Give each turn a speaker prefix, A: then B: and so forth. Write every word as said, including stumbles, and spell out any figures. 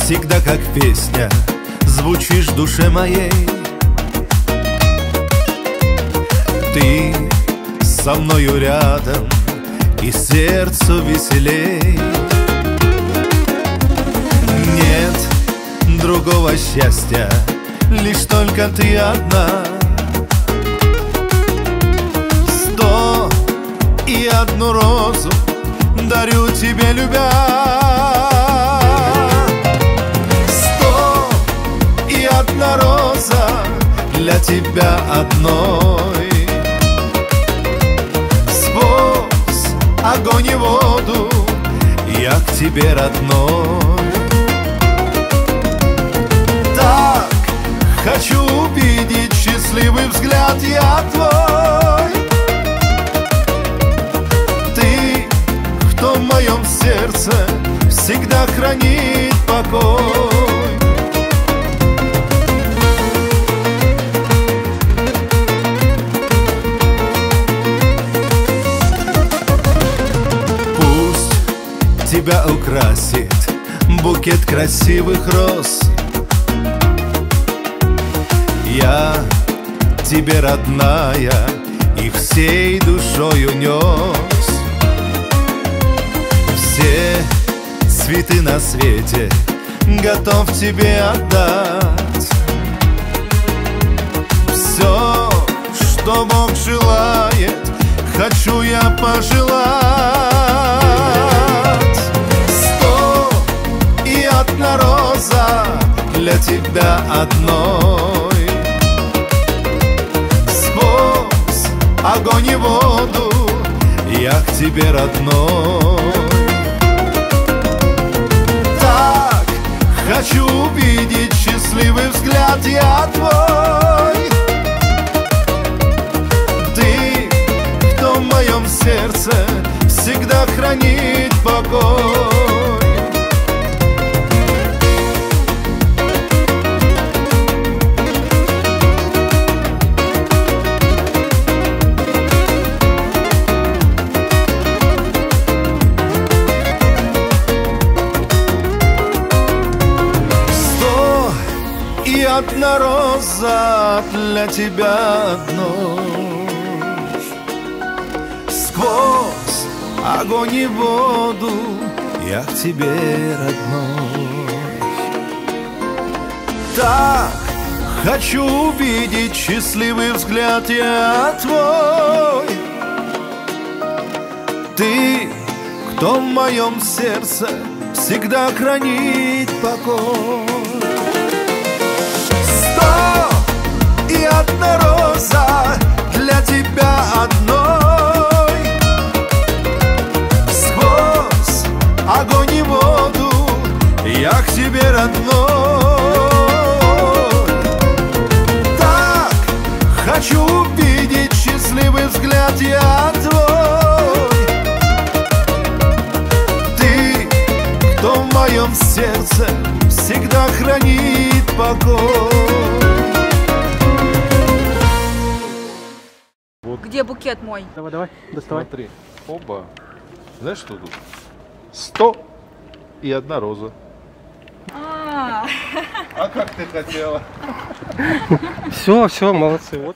A: всегда как песня звучишь в душе моей. Ты со мною рядом, и сердцу веселей. Нет другого счастья, лишь только ты одна. Сто и одну розу дарю тебе, любя. Сто и одна роза для тебя одной. Сквозь огонь и воду я к тебе, родной. Так хочу увидеть счастливый взгляд я твой. Ты, кто в моем сердце всегда хранит покой. Пусть тебя украсит букет красивых роз. Я тебе, родная, и всей душою нес. Все цветы на свете готов тебе отдать. Все, что Бог желает, хочу я пожелать. Сто и одна роза для тебя одной. Огонь и воду я к тебе, родной. Так хочу увидеть счастливый взгляд я твой. Ты, кто в моем сердце всегда хранит покой. И одна роза для тебя одной. Сквозь огонь и воду я к тебе, родной. Так хочу увидеть счастливый взгляд я твой. Ты, кто в моем сердце всегда хранит покой. И одна роза для тебя одной. Сквозь огонь и воду я к тебе, родной. Так хочу увидеть счастливый взгляд я твой. Ты, кто в моем сердце всегда хранит покой.
B: Где букет мой?
C: Давай, давай, доставай.
D: Смотри, оба. Знаешь, что тут? Сто и одна роза.
B: А,
D: А как ты хотела?
C: Все, все, молодцы. Вот.